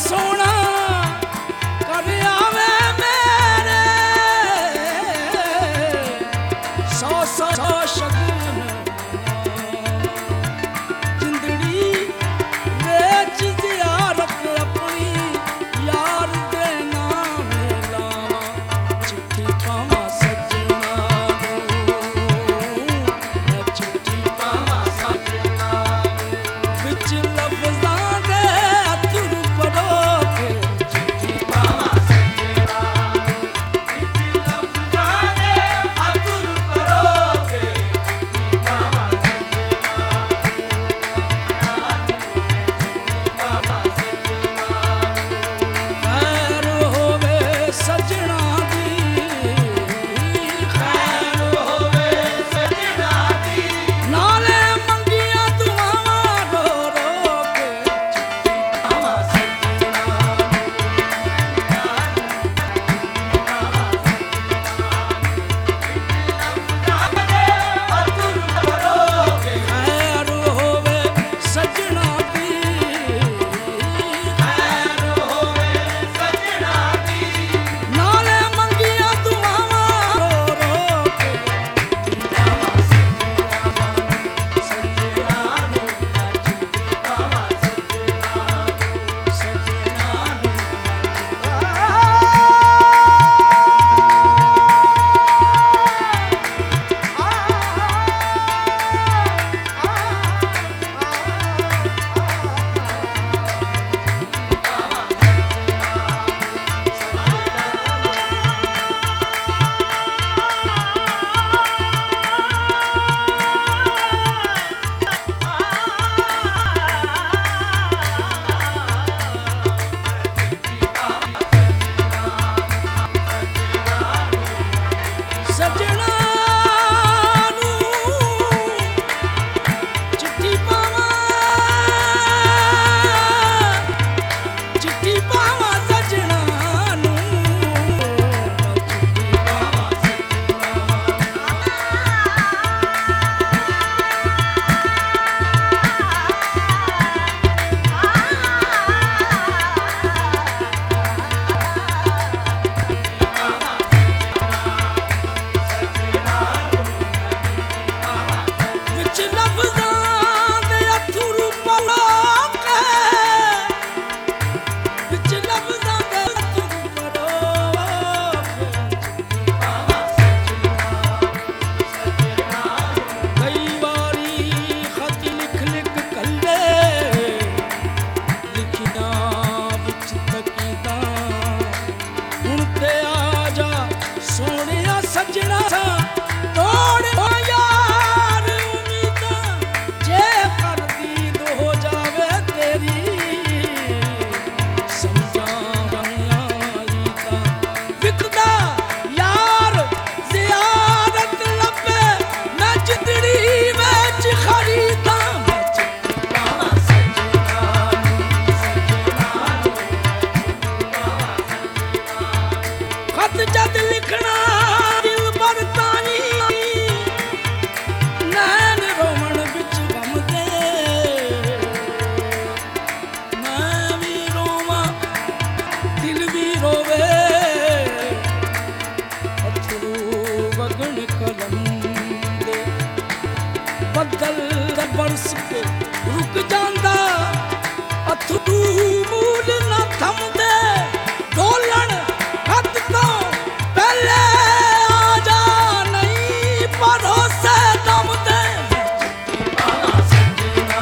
सोना कर आवे मेरे सौ सौ शगुन जिंदड़ी बेच जियारत अपनी यार दे नाम लावा चिट्ठी पावा सजना चिट्ठी पावा सजना विच लफ्जां दे अथरू परो के चिट्ठी पावा सजना विच लफ्जां दे अथरू परो के चिट्ठी पावा खैर होवे सजना दी खैर होवे सजना दी नाले मंगियां दुआवां रो रो के चिट्ठी पावा सजना खैर होवे सजना दी खैर होवे सजना दी नाले मंगियां दुआवां रो रो के चिट्ठी पावा सजना सजना नु चिट्ठी पावा सजना नु चिट्ठी पावा सजना नु चिट्ठी पावा विच लफ्जां दे अथरू पलो के विच लफ्जां दे अथरू पलो के चिट्ठी पावा सजना कई वारी खत लिख लिख कल्ले लिखिया विच तकीदा हुण ते आ जा सोहणिया सजना तोड़ हो यार उम्मीदां जे कर दीद हो जावे तेरी समझां बनियाई तां विकदा यार ज़ियारत लब्बे मैं जिंदड़ी विच खरीदां मैं चिट्ठी पावा सजना खत जद लिखना दिल पर ताई नैन रोवण विच गम दे मैं भी रोवां दिल भी रोवे अथरू वगण कलम दे बदल दा बरस के रुक जांदा अथरू मूल ना थमदे ढोलण हद तो पहले आ जा नहीं भरोसे दम दे चिट्ठी पावा सजना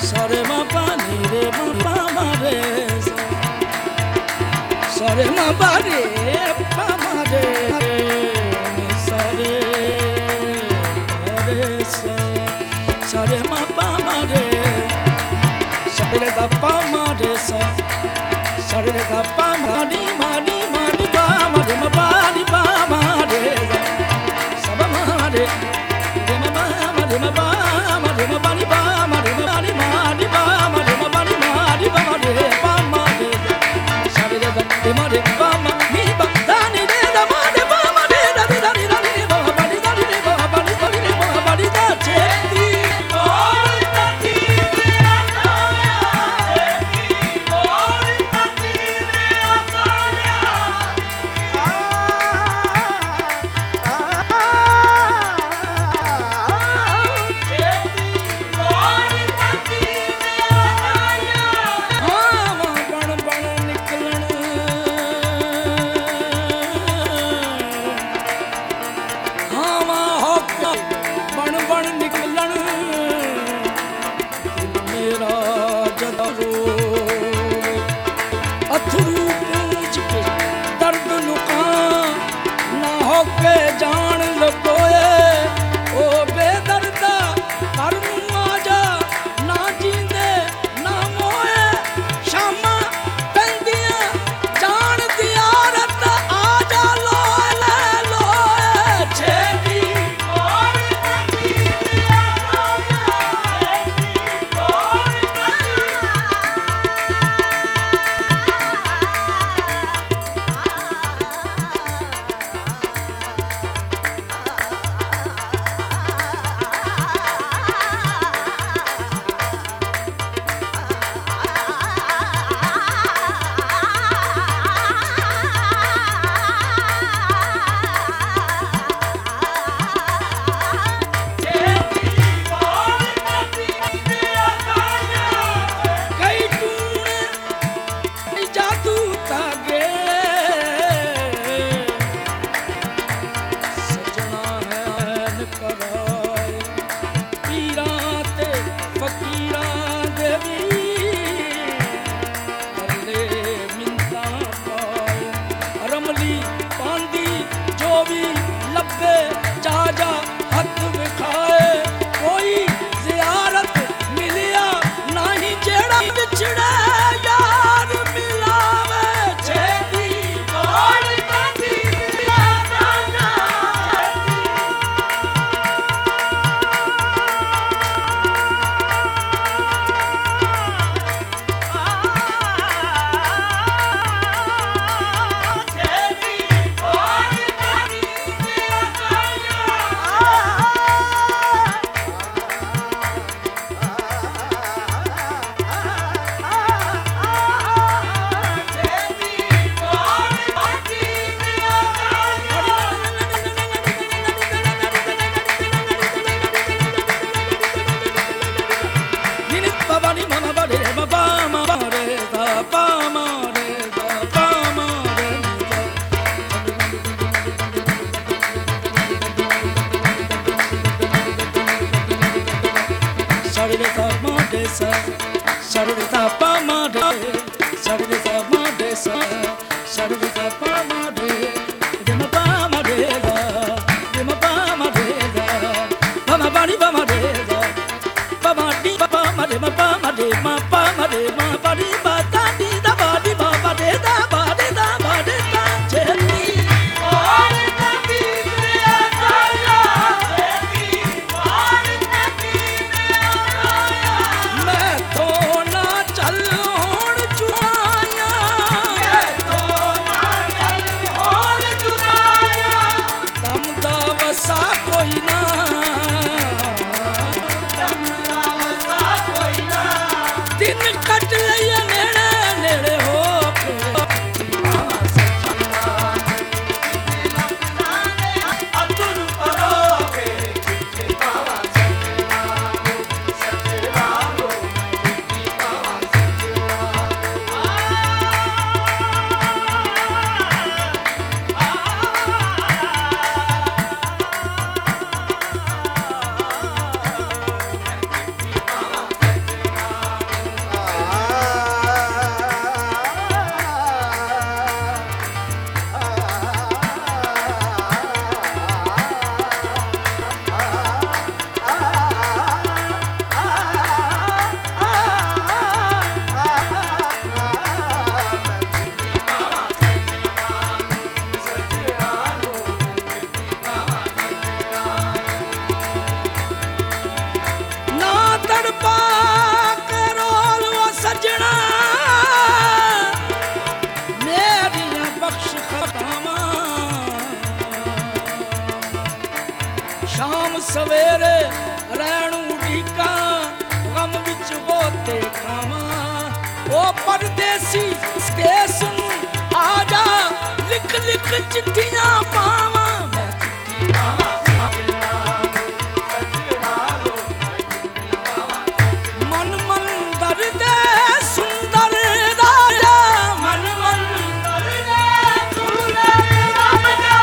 Sare ma pa ni re ma pa ma re sa. Sare ma pa re pa ma re ni sare re sa. Sare ma pa ma re. Sare da pa ma re sa. Sare da pa ma ni pa ma re ma pa ni pa ma re sa. Sa ba ma re. Re ma pa ma re ma pa ma re ma pa ni pa ma re ma ni ma ni pa ma re ma pa ni ma ni pa ma re pa ma re. Sare da ma re pa ma ni pa da ni re da ma re pa ma re da ni da ni da ni pa pa ni da ni re pa pa ni da ni re pa pa ni da che ti or ta ti re asaya ti or ta ti re asaya che ti or ta ti re asaya हाँ बण बण निकलन हाँ होका बण बण निकलन दिल मेरा जदा रोवे अथरू पूछ के दर्द लुका ना होके जान लगोए ओ बेदर्दा कर नूं आजा ना जींदे ना मोए शामा पेंदियां जान दियारत आजा लोए ले लोए छेदी और तकी दिया सोया कई टूने जादू तागे सजना है कराए पीरां ते फकीरां दे भी करले मिंता पाए रमली पांदी जो भी लब्बे जा जा हथ विखाए कोई जियारत मिलिया नहीं जेड़ा बिछड़े यार मिलावे छेदी और तकी दिया सोया मैं तो ना चल होण चुराया दम दा वसा कोई ना दिन कट लिया ने परदेसी के सुन आजा लिख लिख चिट्ठियां पावा मैं चिट्ठी पावा मन मंदिर दे सुंदर राजा मन मंदिर दे सुंदर राजा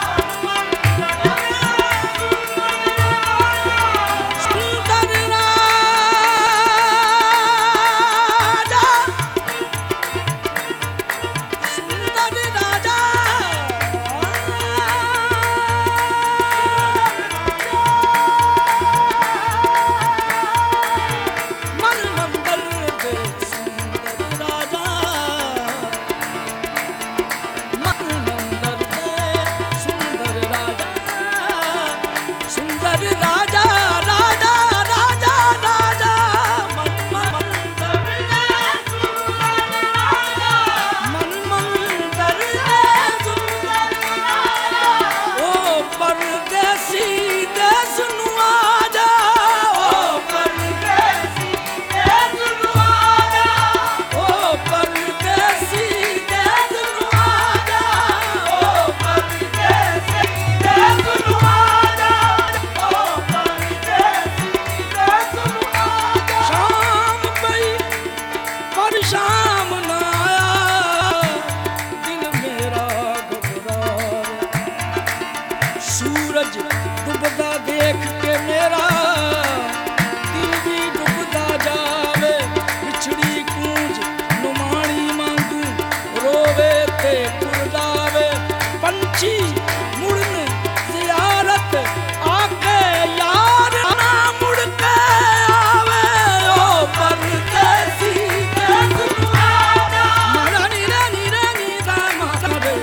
सुंदर राजा सुंदर राजा मन मंदिर दे सुंदर राजा मन मंदिर दे सुंदर राजा सुंदर राजा राजा राजा राजा मन मंदिर दे सुंदर राजा मन मंदिर दे सुंदर राजा ओ परदेसी देश नु आजा ओ परदेसी देश नु आजा ओ परदेसी देश नु आजा ओ परदेसी देश नु आजा ओ परदेसी देश नु आजा शाम पई पर शाम ना आया दिल मेरा घबराए सूरज डूबदा देख के मेरा दिल भी डूबदा जावे बिछड़ी कूंज नुमाणी मांगू रोवे ते पुरलावे पंछी मुड़न जियारत आके यार ना मुड़ के आवे ओ परदेसी देश नु आजा मारा नीरे नीरे नीदा माता रे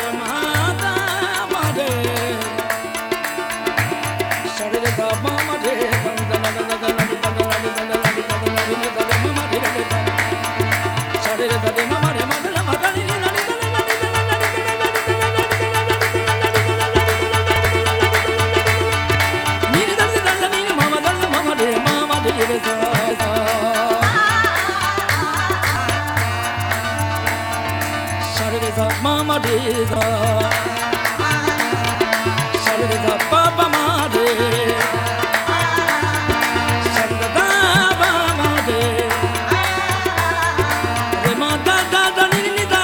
शरीर का मामा रे बंदन शरीर का रे मामा रे Madan Madan Mama Deva, Sharada Papa Made, Sharada Baba Made, Remata da Nida,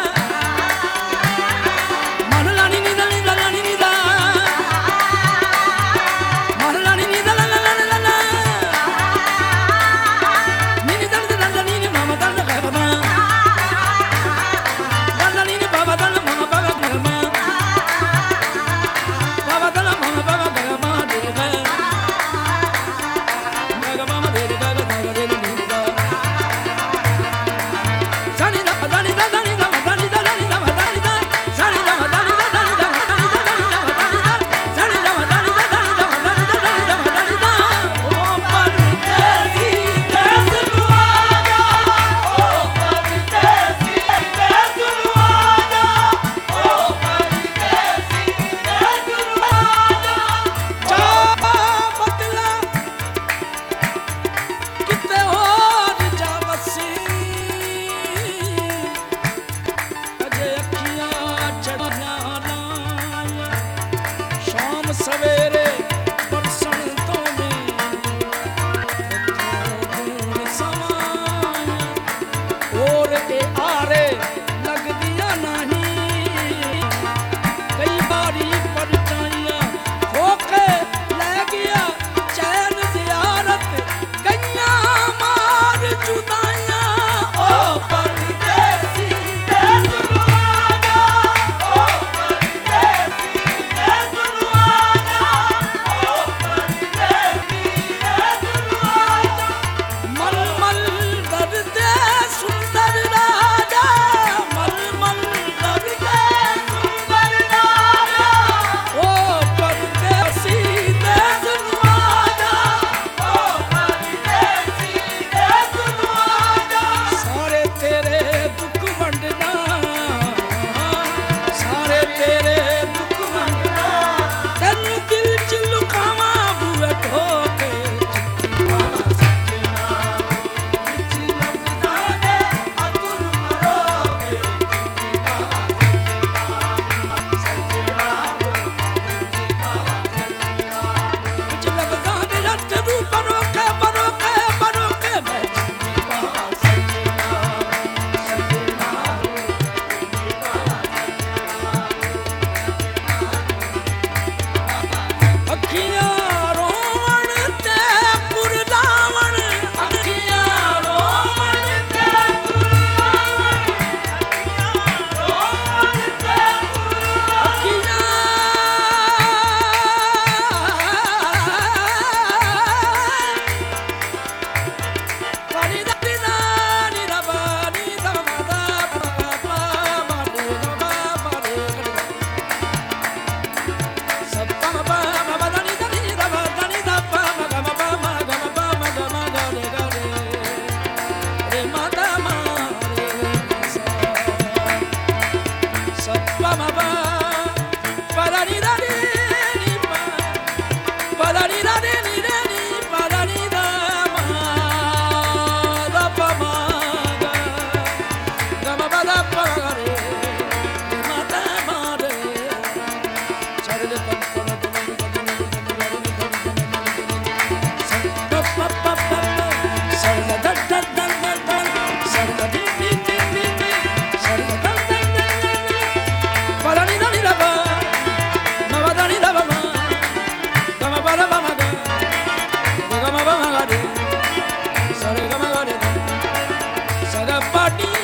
Marlani Nida Nida Nida, Marlani Nida La La La La La, Nida Nida Nida Mama Dana Baba. Mama, ga pa ni